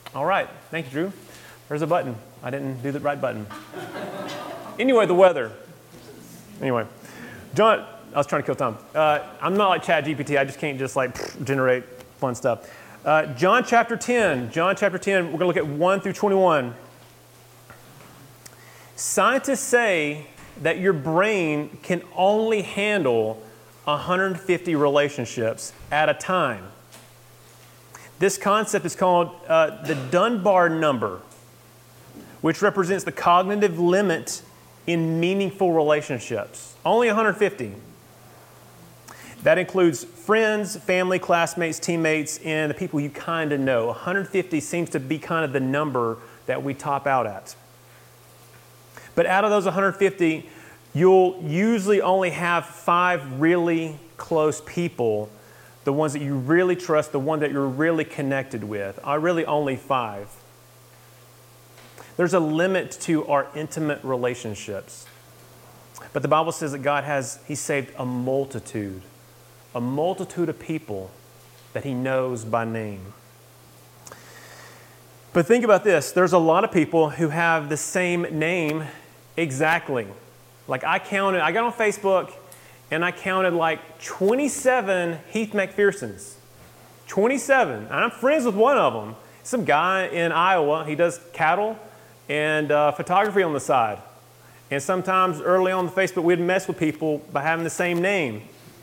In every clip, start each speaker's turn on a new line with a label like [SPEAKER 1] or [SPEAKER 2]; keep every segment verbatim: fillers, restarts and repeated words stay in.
[SPEAKER 1] All right. Thank you, Drew. There's a button. I didn't do the right button. Anyway, the weather. Anyway, John, I was trying to kill time. Uh, I'm not like Chat G P T. I just can't just like generate fun stuff. Uh, John chapter ten. John chapter ten, we're going to look at one through twenty-one. Scientists say that your brain can only handle one hundred fifty relationships at a time. This concept is called uh, the Dunbar number, which represents the cognitive limit in meaningful relationships. Only one hundred fifty. That includes friends, family, classmates, teammates, and the people you kind of know. one hundred fifty seems to be kind of the number that we top out at. But out of those one hundred fifty, you'll usually only have five really close people, the ones that you really trust, the one that you're really connected with, are really only five. There's a limit to our intimate relationships. But the Bible says that God has, He saved a multitude, a multitude of people that He knows by name. But think about this. There's a lot of people who have the same name exactly. Like I counted, I got on Facebook and I counted like twenty-seven Heath McPhersons. twenty-seven. And I'm friends with one of them. Some guy in Iowa. He does cattle and uh, photography on the side. And sometimes early on the Facebook, we'd mess with people by having the same name.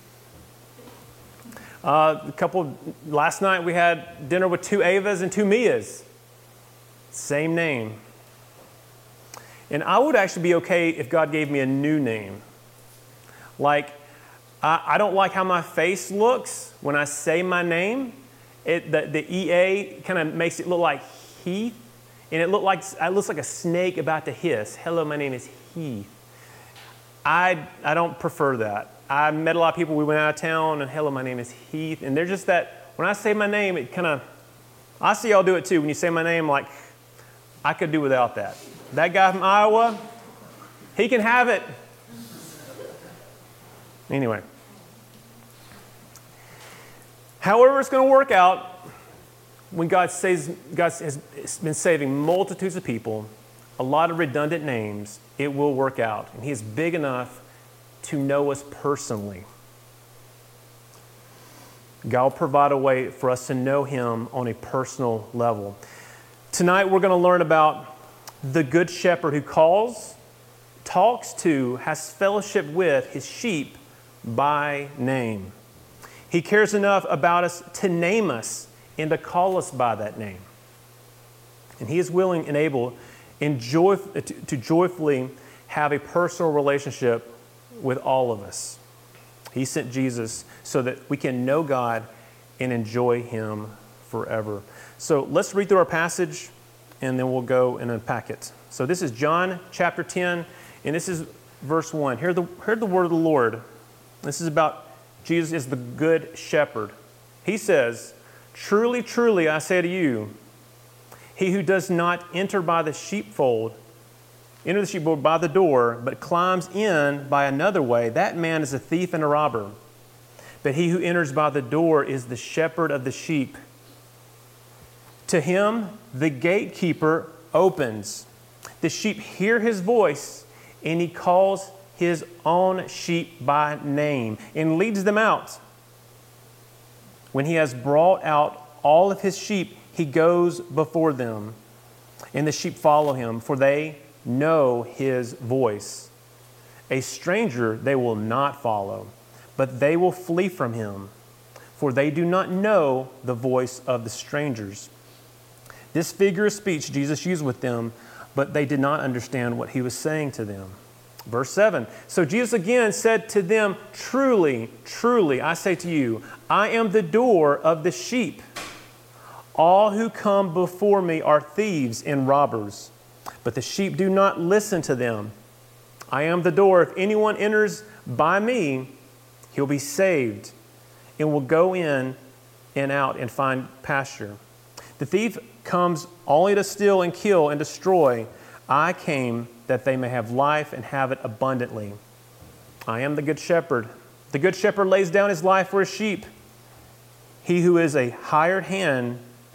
[SPEAKER 1] Uh, a couple, last night we had dinner with two Avas and two Mias. Same name. And I would actually be okay if God gave me a new name. Like, I, I don't like how my face looks when I say my name. It, the, the E A kind of makes it look like Heath. And it, look like, it looks like a snake about to hiss. Hello, my name is Heath. I, I don't prefer that. I met a lot of people, we went out of town, and hello, my name is Heath. And they're just that, when I say my name, it kind of, I see y'all do it too. When you say my name, like, I could do without that. That guy from Iowa, he can have it. Anyway. However it's going to work out, when God says God has been saving multitudes of people, a lot of redundant names, it will work out. And He is big enough to know us personally. God will provide a way for us to know Him on a personal level. Tonight we're going to learn about the Good Shepherd who calls, talks to, has fellowship with His sheep by name. He cares enough about us to name us and to call us by that name. And He is willing and able and joy, to, to joyfully have a personal relationship with all of us. He sent Jesus so that we can know God and enjoy Him forever. So let's read through our passage and then we'll go and unpack it. So this is John chapter ten, and this is verse one. Hear the, hear the word of the Lord. This is about Jesus is the good shepherd. He says, "Truly, truly, I say to you, he who does not enter by the sheepfold, enter the sheepfold by the door, but climbs in by another way, that man is a thief and a robber. But he who enters by the door is the shepherd of the sheep. To him the gatekeeper opens. The sheep hear his voice, and he calls his own sheep by name and leads them out. When he has brought out all of his sheep, he goes before them, and the sheep follow him, for they know his voice. A stranger they will not follow, but they will flee from him, for they do not know the voice of the strangers." This figure of speech Jesus used with them, but they did not understand what He was saying to them. Verse seven, "So Jesus again said to them, 'Truly, truly, I say to you, I am the door of the sheep. All who come before me are thieves and robbers, but the sheep do not listen to them. I am the door. If anyone enters by me, he'll be saved and will go in and out and find pasture. The thief comes only to steal and kill and destroy. I came that they may have life and have it abundantly. I am the good shepherd. The good shepherd lays down his life for his sheep. He who is a hired hand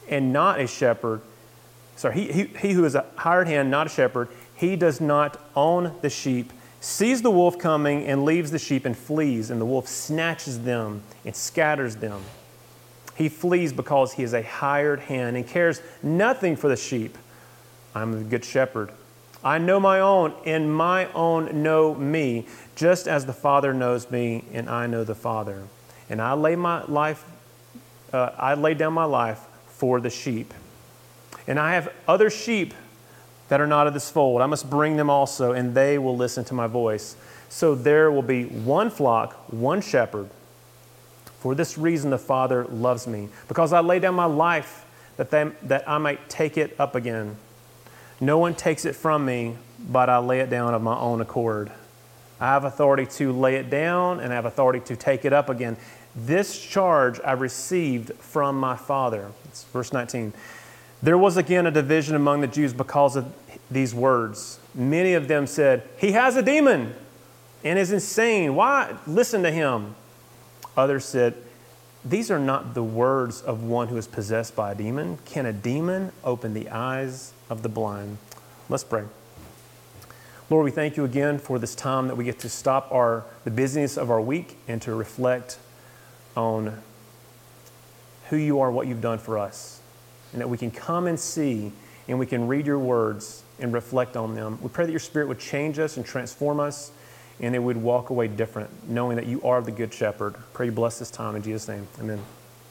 [SPEAKER 1] and not a shepherd, sorry, he, he, he who is a hired hand, not a shepherd, he does not own the sheep, sees the wolf coming and leaves the sheep and flees, and the wolf snatches them and scatters them. He flees because he is a hired hand and cares nothing for the sheep. I'm the good shepherd. I know my own, and my own know me, just as the Father knows me, and I know the Father. And I lay my life, uh, I lay down my life for the sheep. And I have other sheep that are not of this fold. I must bring them also, and they will listen to my voice. So there will be one flock, one shepherd. For this reason the Father loves me, because I lay down my life that, they, that I might take it up again. No one takes it from me, but I lay it down of my own accord. I have authority to lay it down, and I have authority to take it up again. This charge I received from my Father. It's verse nineteen. There was again a division among the Jews because of these words. Many of them said, he has a demon and is insane. Why listen to him? Others said, these are not the words of one who is possessed by a demon. Can a demon open the eyes of the blind? Let's pray. Lord, we thank you again for this time that we get to stop our the busyness of our week and to reflect on who you are, what you've done for us, and that we can come and see and we can read your words and reflect on them. We pray that your Spirit would change us and transform us, and that we'd walk away different, knowing that you are the good shepherd. Pray you bless this time in Jesus' name. Amen.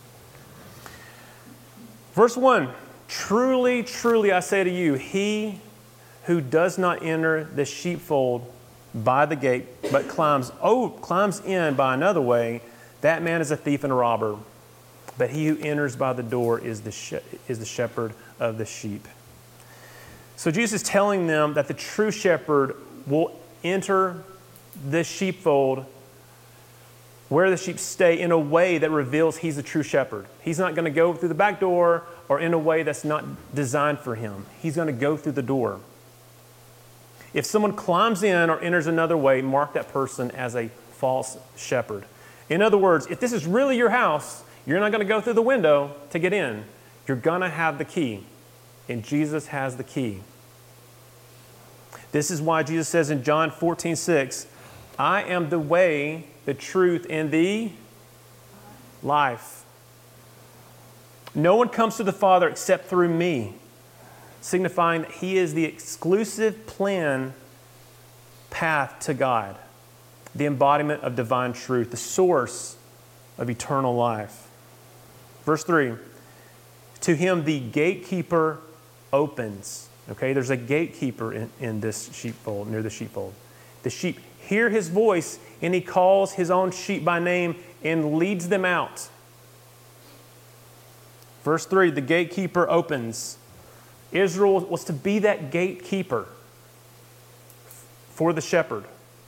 [SPEAKER 1] Verse one, truly, truly I say to you, he who does not enter the sheepfold by the gate, but climbs, oh, climbs in by another way, that man is a thief and a robber. But he who enters by the door is the, she- is the shepherd of the sheep. So Jesus is telling them that the true shepherd will enter the sheepfold where the sheep stay in a way that reveals he's the true shepherd. He's not going to go through the back door or in a way that's not designed for him. He's going to go through the door. If someone climbs in or enters another way, mark that person as a false shepherd. In other words, if this is really your house, you're not going to go through the window to get in. You're going to have the key, and Jesus has the key. This is why Jesus says in John fourteen six, I am the way, the truth, and the life. No one comes to the Father except through me, signifying that he is the exclusive plan path to God, the embodiment of divine truth, the source of eternal life. Verse three, to him the gatekeeper opens. Okay, there's a gatekeeper in, in this sheepfold, near the sheepfold. The sheep hear his voice, and he calls his own sheep by name and leads them out. Verse three, the gatekeeper opens. Israel was to be that gatekeeper for the shepherd.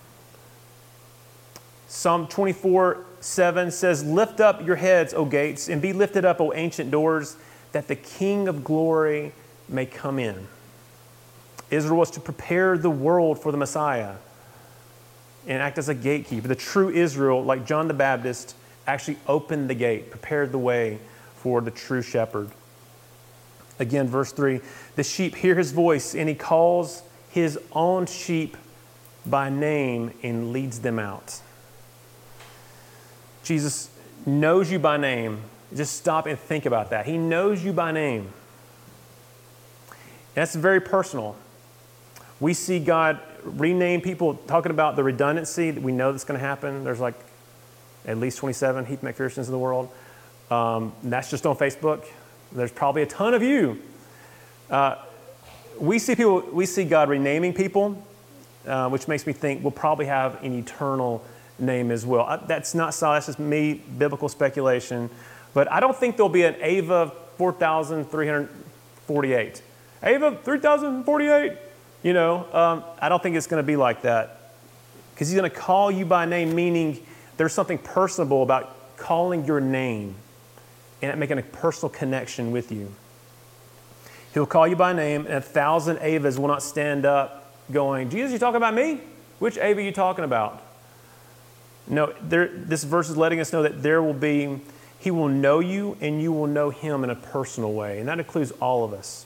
[SPEAKER 1] Psalm twenty-four seven says, lift up your heads, O gates, and be lifted up, O ancient doors, that the King of glory may come in. Israel was to prepare the world for the Messiah and act as a gatekeeper. The true Israel, like John the Baptist, actually opened the gate, prepared the way for the true shepherd. Again, verse three, the sheep hear his voice, and he calls his own sheep by name and leads them out. Jesus knows you by name. Just stop and think about that. He knows you by name. That's very personal. We see God rename people, talking about the redundancy that we know that's going to happen. There's like at least twenty-seven Heath McPhersons in the world. Um, that's just on Facebook. There's probably a ton of you. Uh, we see people. We see God renaming people, uh, which makes me think we'll probably have an eternal name as well. Uh, that's not solid. That's just me, biblical speculation. But I don't think there'll be an Ava four thousand three hundred forty-eight. Ava three thousand forty-eight. You know, um, I don't think it's going to be like that. Because he's going to call you by name, meaning there's something personable about calling your name and making a personal connection with you. He'll call you by name, and a thousand Avas will not stand up going, Jesus, you talking about me? Which Ava are you talking about? No, there, this verse is letting us know that there will be, He will know you and you will know him in a personal way, and that includes all of us.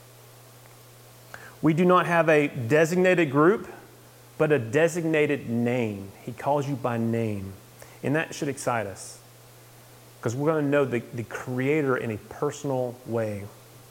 [SPEAKER 1] We do not have a designated group, but a designated name. He calls you by name, and that should excite us because we're going to know the, the Creator in a personal way.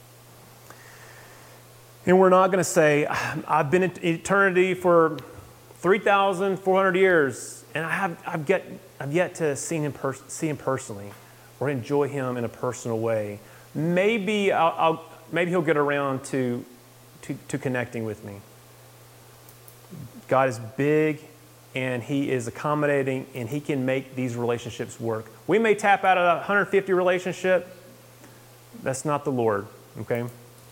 [SPEAKER 1] And we're not going to say, I've been in eternity for three thousand four hundred years, and I have, I've, get, I've yet to see him, pers- see him personally or enjoy him in a personal way. Maybe, I'll, I'll, maybe he'll get around to, to, to connecting with me. God is big, and he is accommodating, and he can make these relationships work. We may tap out a one hundred fifty relationship. That's not the Lord, okay?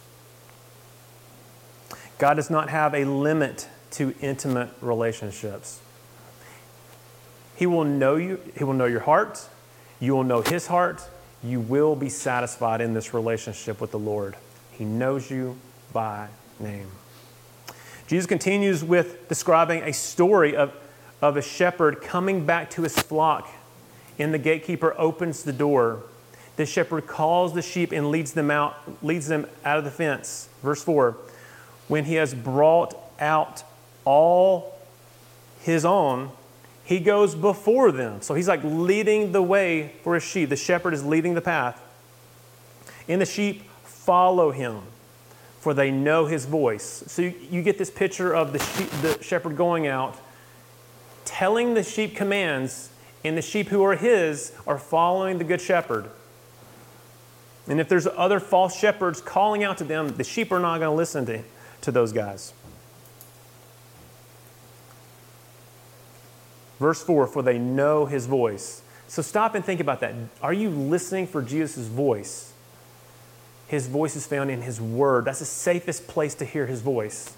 [SPEAKER 1] God does not have a limit to intimate relationships. He will know you. He will know your heart. You will know his heart. You will be satisfied in this relationship with the Lord. He knows you by name. Jesus continues with describing a story of, of a shepherd coming back to his flock, and the gatekeeper opens the door. The shepherd calls the sheep and leads them out, leads them out of the fence. Verse four, when he has brought out all his own, he goes before them. So he's like leading the way for his sheep. The shepherd is leading the path. And the sheep follow him, for they know his voice. So you, you get this picture of the, sheep, the shepherd going out, telling the sheep commands, and the sheep who are his are following the good shepherd. And if there's other false shepherds calling out to them, the sheep are not going to listen to, to those guys. Verse four, for they know his voice. So stop and think about that. Are you listening for Jesus' voice? His voice is found in his word. That's the safest place to hear his voice.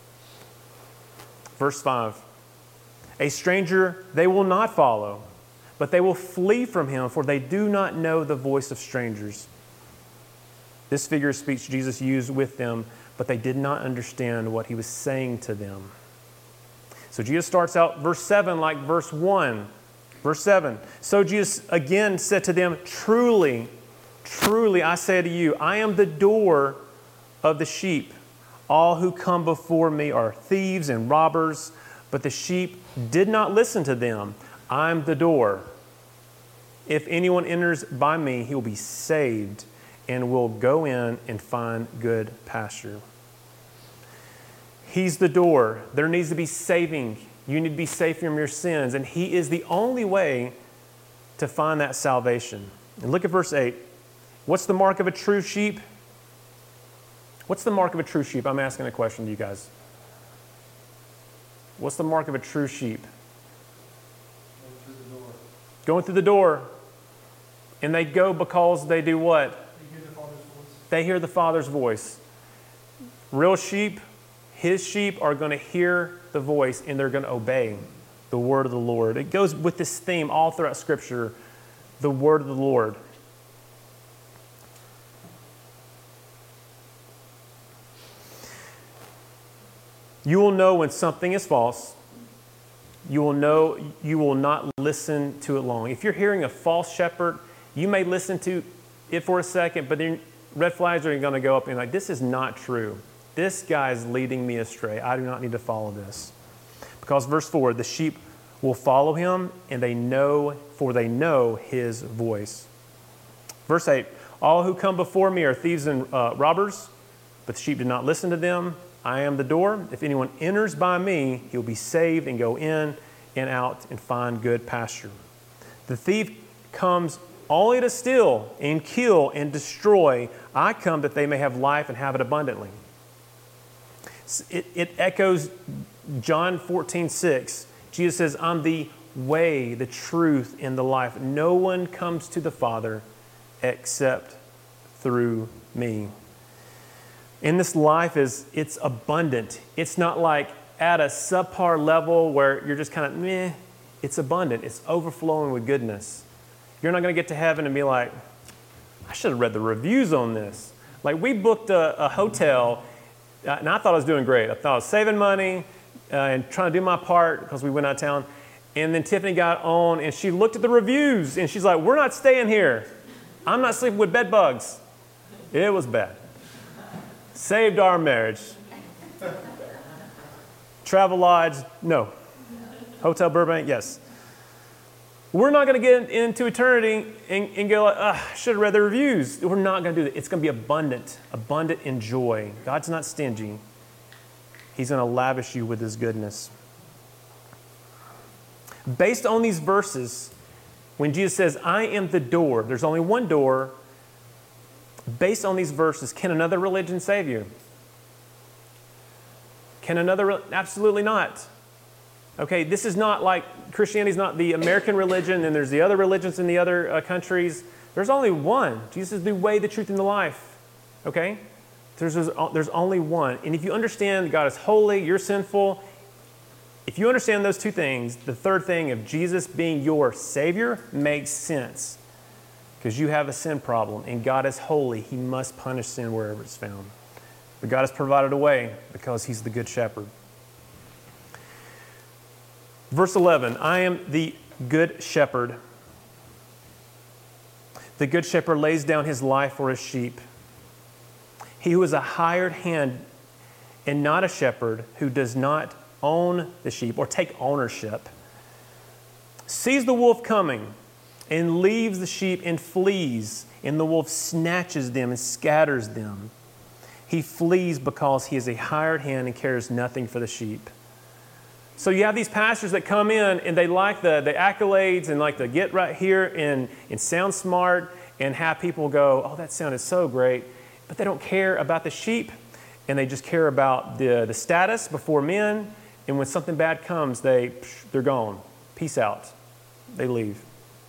[SPEAKER 1] Verse five, a stranger they will not follow, but they will flee from him, for they do not know the voice of strangers. This figure of speech Jesus used with them, but they did not understand what he was saying to them. So Jesus starts out verse seven like verse one. Verse seven, so Jesus again said to them, truly, truly I say to you, I am the door of the sheep. All who come before me are thieves and robbers, but the sheep did not listen to them. I'm the door. If anyone enters by me, he will be saved and will go in and find good pasture. He's the door. There needs to be saving. You need to be saved from your sins, and he is the only way to find that salvation. And look at verse eight. What's the mark of a true sheep? What's the mark of a true sheep? I'm asking a question to you guys. What's the mark of a true sheep?
[SPEAKER 2] Going through the door.
[SPEAKER 1] Going through the door. And they go because they do what?
[SPEAKER 2] They hear the Father's voice.
[SPEAKER 1] They hear the Father's voice. Real sheep, his sheep are going to hear the voice and they're going to obey the word of the Lord. It goes with this theme all throughout Scripture, the word of the Lord. You will know when something is false. You will know you will not listen to it long. If you're hearing a false shepherd, you may listen to it for a second, but then red flags are going to go up and like, this is not true. This guy is leading me astray. I do not need to follow this. Because verse four, the sheep will follow him, and they know, for they know his voice. Verse eight, all who come before me are thieves and uh, robbers, but the sheep did not listen to them. I am the door. If anyone enters by me, he'll be saved and go in and out and find good pasture. The thief comes only to steal and kill and destroy. I come that they may have life and have it abundantly. It, it echoes John fourteen six. Jesus says, I'm the way, the truth, and the life. No one comes to the Father except through me. And this life is, it's abundant. It's not like at a subpar level where you're just kind of meh. It's abundant. It's overflowing with goodness. You're not going to get to heaven and be like, I should have read the reviews on this. Like we booked a, a hotel, uh, and I thought I was doing great. I thought I was saving money uh, and trying to do my part because we went out of town. And then Tiffany got on and she looked at the reviews and she's like, we're not staying here. I'm not sleeping with bed bugs. It was bad. Saved our marriage. Travelodge, no. Hotel Burbank, yes. We're not going to get into eternity and, and go like, I should have read the reviews. We're not going to do that. It's going to be abundant, abundant in joy. God's not stingy. He's going to lavish you with his goodness. Based on these verses, when Jesus says, I am the door, there's only one door. Based on these verses, can another religion save you? Can another? Absolutely not. Okay, this is not like Christianity is not the American religion and there's the other religions in the other uh, countries. There's only one. Jesus is the way, the truth, and the life. Okay? There's, there's, there's only one. And if you understand God is holy, you're sinful, if you understand those two things, the third thing of Jesus being your Savior makes sense. Because you have a sin problem and God is holy. He must punish sin wherever it's found. But God has provided a way because he's the good shepherd. Verse eleven, I am the good shepherd. The good shepherd lays down his life for his sheep. He who is a hired hand and not a shepherd, who does not own the sheep or take ownership, sees the wolf coming and leaves the sheep and flees, and the wolf snatches them and scatters them. He flees because he is a hired hand and cares nothing for the sheep. So you have these pastors that come in and they like the, the accolades and like to get right here and, and sound smart and have people go, oh, that sounded so great. But they don't care about the sheep and they just care about the, the status before men. And when something bad comes, they, they're gone. Peace out. They leave.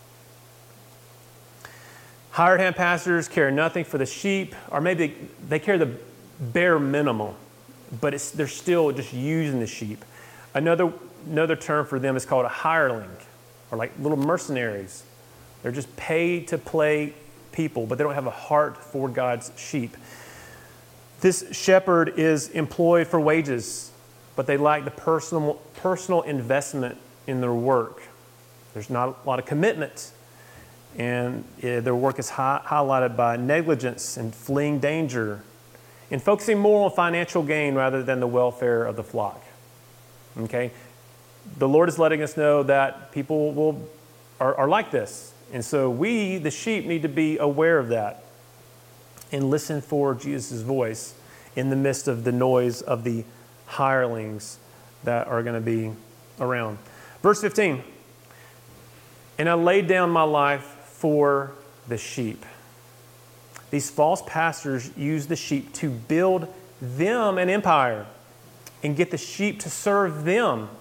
[SPEAKER 1] Hired hand pastors care nothing for the sheep, or maybe they care the bare minimum, but it's, they're still just using the sheep. Another, another term for them is called a hireling, or like little mercenaries. They're just paid to play people, but they don't have a heart for God's sheep. This shepherd is employed for wages, but they lack the personal, personal investment in their work. There's not a lot of commitment, and uh, their work is hi- highlighted by negligence and fleeing danger, and focusing more on financial gain rather than the welfare of the flock. Okay? The Lord is letting us know that people will are, are like this. And so we, the sheep, need to be aware of that and listen for Jesus' voice in the midst of the noise of the hirelings that are going to be around. Verse fifteen, and I laid down my life for the sheep. These false pastors use the sheep to build them an empire and get the sheep to serve them.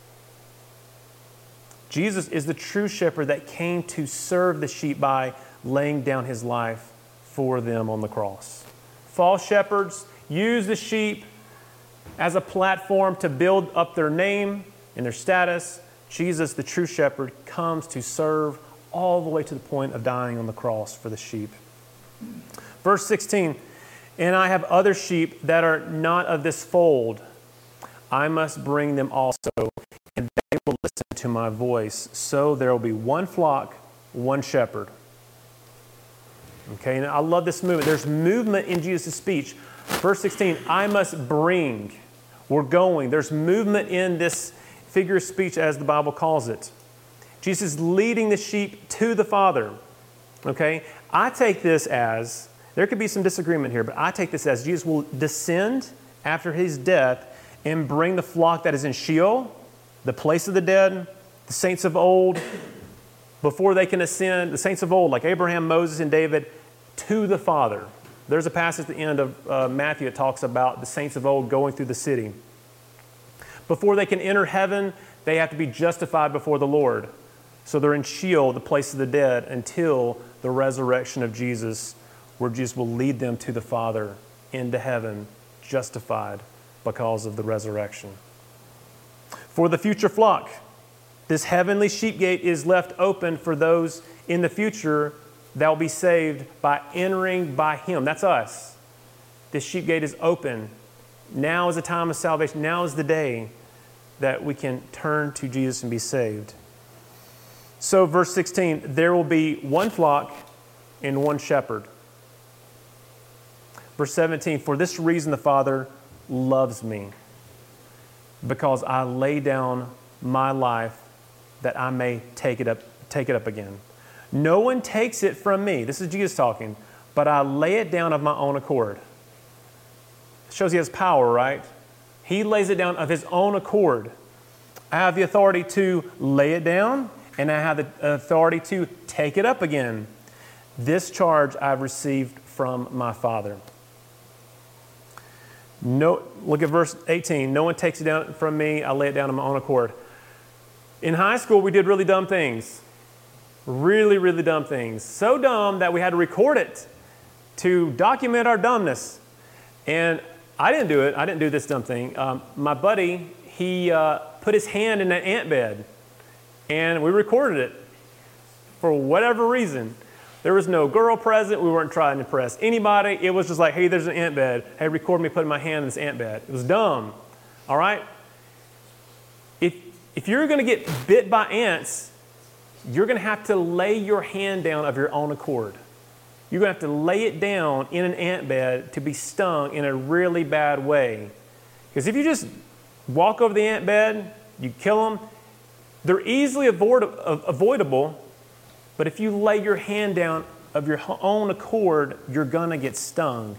[SPEAKER 1] Jesus is the true shepherd that came to serve the sheep by laying down his life for them on the cross. False shepherds use the sheep as a platform to build up their name and their status. Jesus, the true shepherd, comes to serve all the way to the point of dying on the cross for the sheep. Verse sixteen, and I have other sheep that are not of this fold. I must bring them also, and they will listen to my voice. So there will be one flock, one shepherd. Okay, and I love this movement. There's movement in Jesus' speech. Verse sixteen, I must bring. We're going. There's movement in this figure of speech, as the Bible calls it. Jesus is leading the sheep to the Father. Okay, I take this as, there could be some disagreement here, but I take this as Jesus will descend after his death and bring the flock that is in Sheol, the place of the dead, the saints of old, before they can ascend, the saints of old, like Abraham, Moses, and David, to the Father. There's a passage at the end of uh, Matthew that talks about the saints of old going through the city. Before they can enter heaven, they have to be justified before the Lord. So they're in Sheol, the place of the dead, until the resurrection of Jesus, where Jesus will lead them to the Father into heaven, justified because of the resurrection. For the future flock, this heavenly sheep gate is left open for those in the future that will be saved by entering by him. That's us. This sheep gate is open. Now is the time of salvation. Now is the day that we can turn to Jesus and be saved. So verse sixteen, there will be one flock and one shepherd. Verse seventeen, for this reason the Father loves me, because I lay down my life that I may take it up, take it up again. No one takes it from me. This is Jesus talking, but I lay it down of my own accord. It shows he has power, right? He lays it down of his own accord. I have the authority to lay it down, and I have the authority to take it up again. This charge I've received from my Father. No, look at verse eighteen. No one takes it down from me. I lay it down on my own accord. In high school, we did really dumb things. Really, really dumb things. So dumb that we had to record it to document our dumbness. And I didn't do it. I didn't do this dumb thing. Um, my buddy, he uh, put his hand in an ant bed, and we recorded it for whatever reason. There was no girl present. We weren't trying to impress anybody. It was just like, hey, there's an ant bed. Hey, record me putting my hand in this ant bed. It was dumb. All right? If, if you're going to get bit by ants, you're going to have to lay your hand down of your own accord. You're going to have to lay it down in an ant bed to be stung in a really bad way. Because if you just walk over the ant bed, you kill them, they're easily avoid, avoidable. But if you lay your hand down of your own accord, you're going to get stung.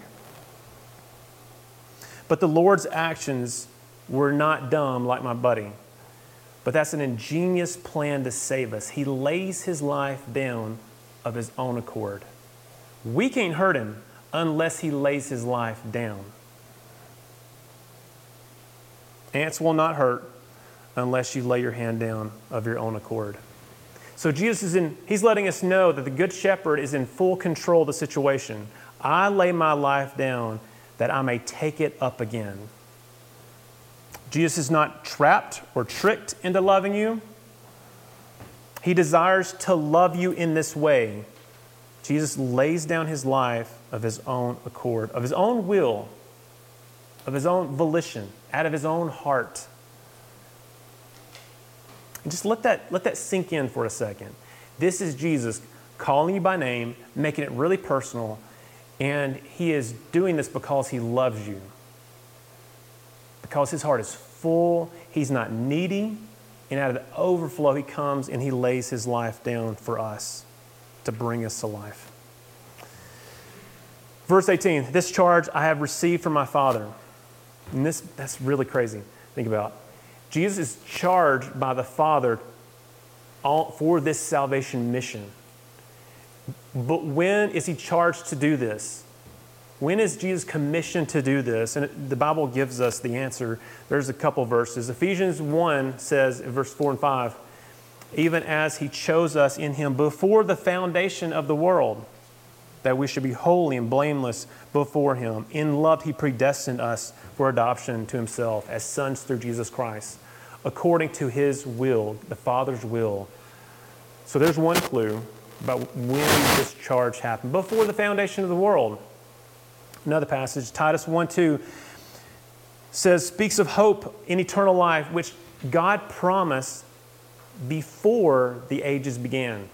[SPEAKER 1] But the Lord's actions were not dumb like my buddy. But that's an ingenious plan to save us. He lays his life down of his own accord. We can't hurt him unless he lays his life down. Ants will not hurt unless you lay your hand down of your own accord. So Jesus is in, he's letting us know that the Good Shepherd is in full control of the situation. I lay my life down that I may take it up again. Jesus is not trapped or tricked into loving you. He desires to love you in this way. Jesus lays down his life of his own accord, of his own will, of his own volition, out of his own heart. And just let that, let that sink in for a second. This is Jesus calling you by name, making it really personal, and he is doing this because he loves you. Because his heart is full, he's not needy, and out of the overflow he comes and he lays his life down for us to bring us to life. Verse eighteen, this charge I have received from my Father. And this, that's really crazy. Think about it. Jesus is charged by the Father for this salvation mission. But when is he charged to do this? When is Jesus commissioned to do this? And the Bible gives us the answer. There's a couple verses. Ephesians one says in verse four and five, even as he chose us in him before the foundation of the world, that we should be holy and blameless before him. In love he predestined us for adoption to himself as sons through Jesus Christ, according to his will, the Father's will. So there's one clue about when this charge happened, before the foundation of the world. Another passage, Titus one two, says, speaks of hope in eternal life, which God promised before the ages began.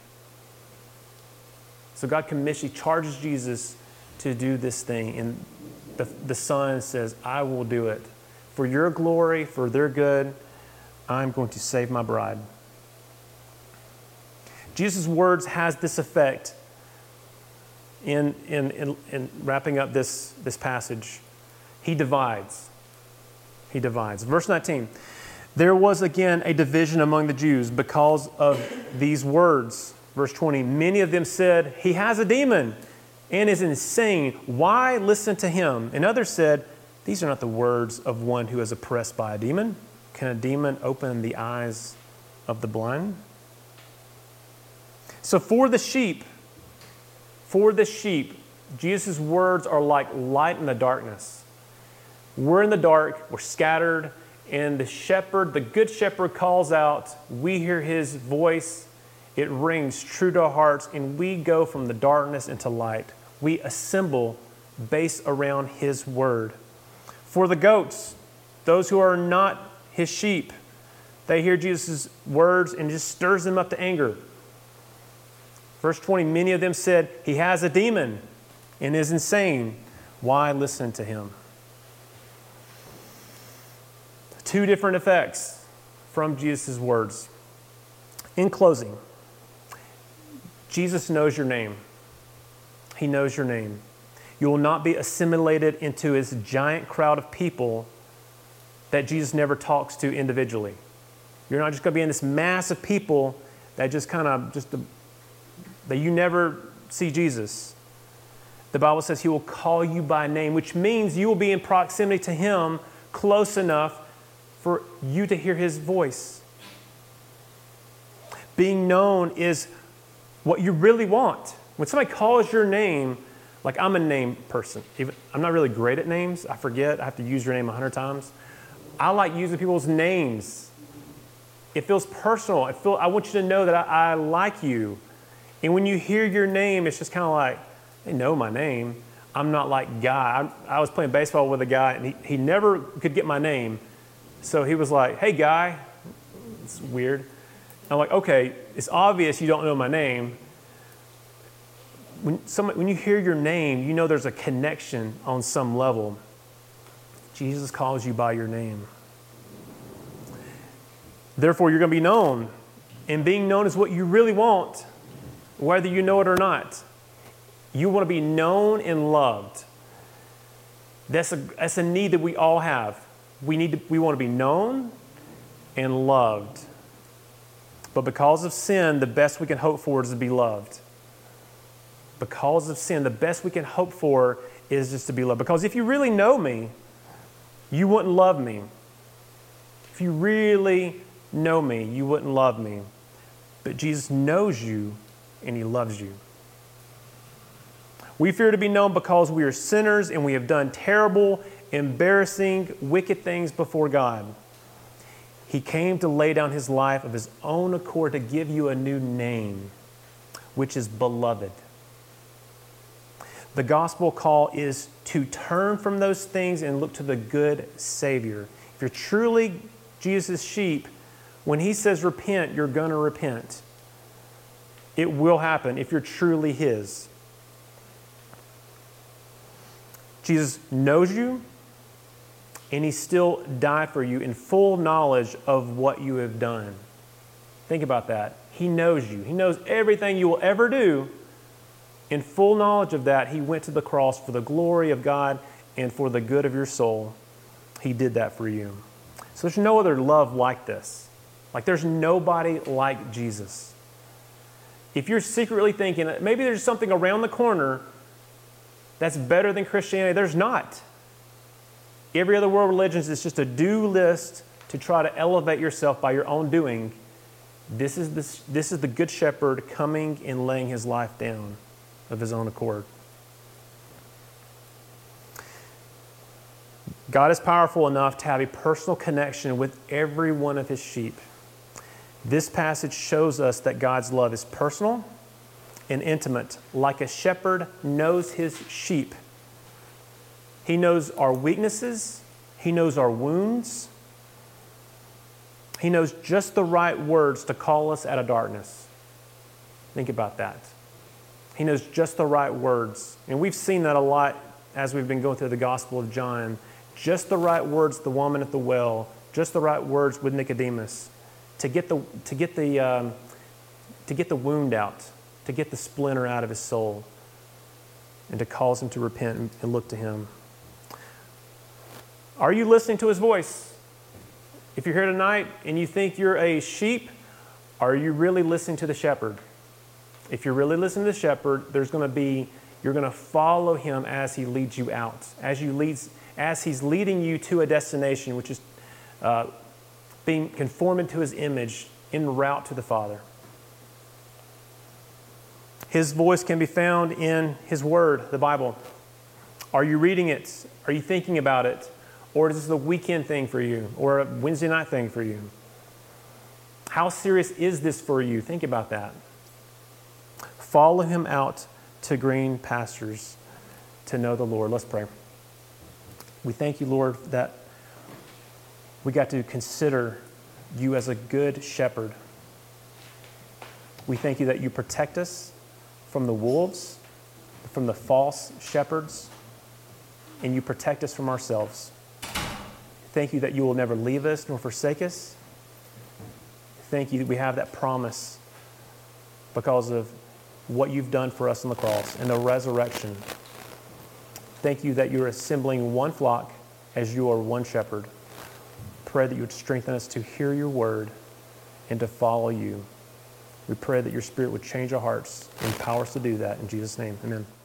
[SPEAKER 1] So God commissions, charges Jesus to do this thing. And the, the Son says, I will do it. For your glory, for their good, I'm going to save my bride. Jesus' words has this effect in, in, in, in wrapping up this, this passage. He divides. He divides. Verse nineteen, there was again a division among the Jews because of these words. Verse twenty, many of them said, he has a demon and is insane. Why listen to him? And others said, these are not the words of one who is oppressed by a demon. Can a demon open the eyes of the blind? So for the sheep, for the sheep, Jesus' words are like light in the darkness. We're in the dark, we're scattered, and the shepherd, the good shepherd calls out. We hear his voice. It rings true to our hearts, and we go from the darkness into light. We assemble based around his word. For the goats, those who are not his sheep, They hear Jesus' words and it just stirs them up to anger. Verse twenty, many of them said, he has a demon and is insane. Why listen to him? Two different effects from Jesus' words. In closing, Jesus knows your name. He knows your name. You will not be assimilated into his giant crowd of people that Jesus never talks to individually. You're not just going to be in this mass of people that just kind of just that you never see Jesus. The Bible says he will call you by name, which means you will be in proximity to him close enough for you to hear his voice. Being known is what you really want. When somebody calls your name, like I'm a name person. Even, I'm not really great at names. I forget. I have to use your name a hundred times. I like using people's names. It feels personal. I feel, I want you to know that I, I like you. And when you hear your name, it's just kind of like, they know my name. I'm not like Guy. I, I was playing baseball with a guy, and he, he never could get my name. So he was like, hey, Guy. It's weird. I'm like, okay, it's obvious you don't know my name. When, some, when you hear your name, you know there's a connection on some level. Jesus calls you by your name. Therefore, you're going to be known. And being known is what you really want, whether you know it or not. You want to be known and loved. That's a, that's a need that we all have. We, need to, we want to be known and loved. But because of sin, the best we can hope for is to be loved. Because of sin, the best we can hope for is just to be loved. Because if you really know me, you wouldn't love me. If you really know me, you wouldn't love me. But Jesus knows you and he loves you. We fear to be known because we are sinners and we have done terrible, embarrassing, wicked things before God. He came to lay down his life of his own accord to give you a new name, which is beloved. The gospel call is to turn from those things and look to the good Savior. If you're truly Jesus' sheep, when he says repent, you're going to repent. It will happen if you're truly his. Jesus knows you, and he still died for you in full knowledge of what you have done. Think about that. He knows you. He knows everything you will ever do. In full knowledge of that, he went to the cross for the glory of God and for the good of your soul. He did that for you. So there's no other love like this. Like there's nobody like Jesus. If you're secretly thinking that maybe there's something around the corner that's better than Christianity, there's not. Every other world religion is just a do list to try to elevate yourself by your own doing. This is, this, this is the Good Shepherd coming and laying his life down of his own accord. God is powerful enough to have a personal connection with every one of his sheep. This passage shows us that God's love is personal and intimate, like a shepherd knows his sheep. He knows our weaknesses. He knows our wounds. He knows just the right words to call us out of darkness. Think about that. He knows just the right words. And we've seen that a lot as we've been going through the Gospel of John. Just the right words, the woman at the well. Just the right words with Nicodemus to get the to get the um, to get the wound out, to get the splinter out of his soul, and to cause him to repent and, and look to him. Are you listening to his voice? If you're here tonight and you think you're a sheep, are you really listening to the shepherd? If you're really listening to the shepherd, there's going to be, you're going to follow him as he leads you out, as you leads, as he's leading you to a destination, which is uh, being conformed to his image en route to the Father. His voice can be found in his word, the Bible. Are you reading it? Are you thinking about it? Or is this a weekend thing for you? Or a Wednesday night thing for you? How serious is this for you? Think about that. Follow him out to green pastures to know the Lord. Let's pray. We thank you, Lord, that we got to consider you as a good shepherd. We thank you that you protect us from the wolves, from the false shepherds, and you protect us from ourselves. Thank you that you will never leave us nor forsake us. Thank you that we have that promise because of what you've done for us on the cross and the resurrection. Thank you that you're assembling one flock as you are one shepherd. Pray that you would strengthen us to hear your word and to follow you. We pray that your Spirit would change our hearts and empower us to do that. In Jesus' name, amen.